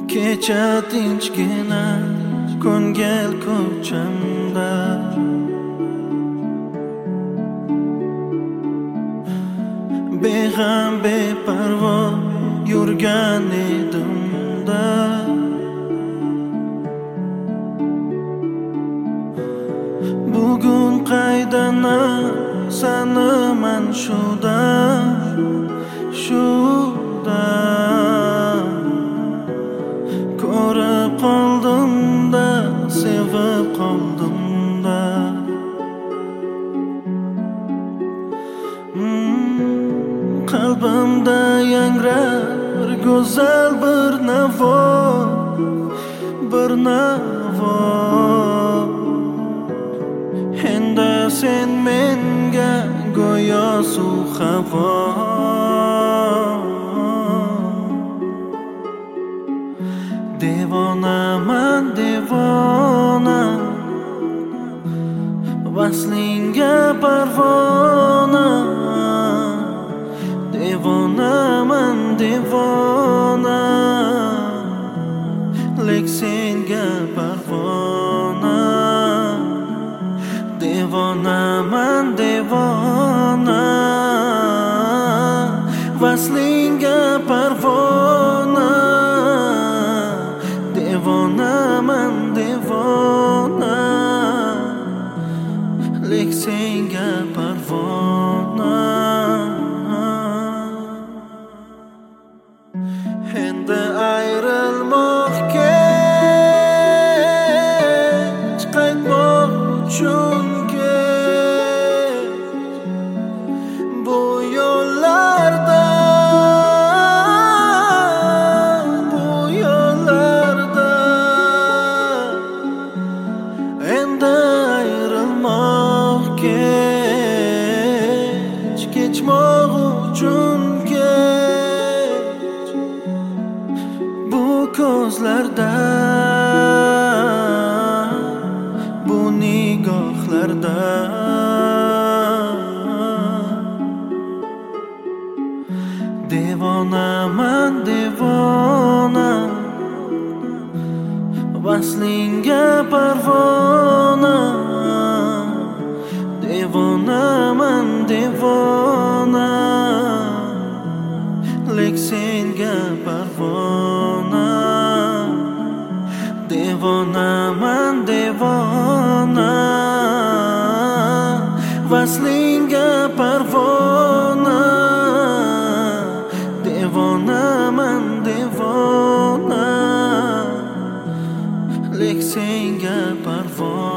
Kecha tinchgina ko'ngil ko'chamda beg'am beparvo yurgan edimda bugun qaydana sanaman shuda ko'rib qoldim-da, sevib qoldim-da. Qalbimda yangrar go'zal bir navo, Endi sen menga go'yo suv havo. Devonaman devona, vaslinga parvona. Devonaman devona, lek senga parvona. Devonaman devona, vaslinga parvona. Devonaman devona, lek senga parvona. Endi ayrilmoq kech, qaytmoq uchun kech. Bu yo'llarda endi ayrilmoq kech, kechmoq uchun kech. Bu ko'zlarda, bu nigohlarda devonaman devona, vaslinga parvona. Devonaman devona, lek senga parvona. Devonaman devona, vaslinga parvona. Devonaman devona, lek senga parvona.